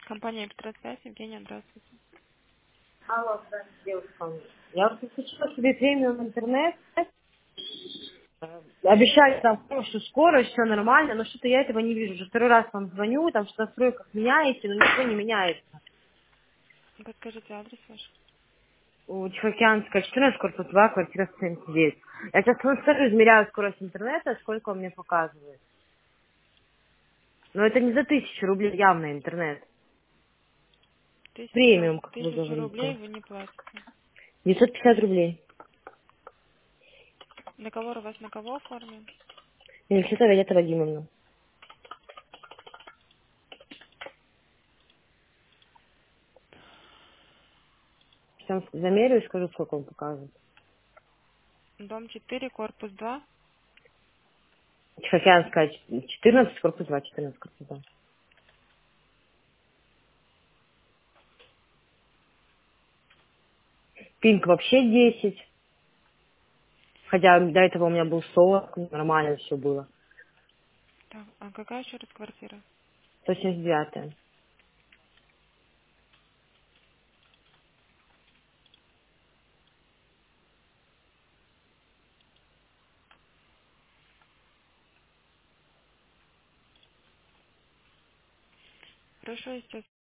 Компания «Электросвязь», Евгения, здравствуйте. Алло, здравствуйте, девушка. Я вот подключила себе премиум интернет. Обещали там хорошую скорость, все нормально, но что-то я этого не вижу. Уже второй раз вам звоню, там что-то в настройках меняете, но ничего не меняется. Подскажите адрес ваш. У Тихоокеанская 14, корпус 2, квартира 79. Я сейчас вам скажу, измеряю скорость интернета, сколько он мне показывает. Но это не за 1000 рублей явно интернет. Премиум, как вы Тысячу рублей говорите. вы не платите. 950 рублей. Договор у вас на кого оформлен? Елисавета Валета Вадимовна. Сейчас замерю и скажу, сколько он показывает. Дом 4, корпус 2. Тихоокеанская 14, корпус 2, 14, корпус 2. Пинк вообще 10. Хотя до этого у меня был 40, нормально все было. Так, а какая еще раз квартира? 179. Хорошо, я сейчас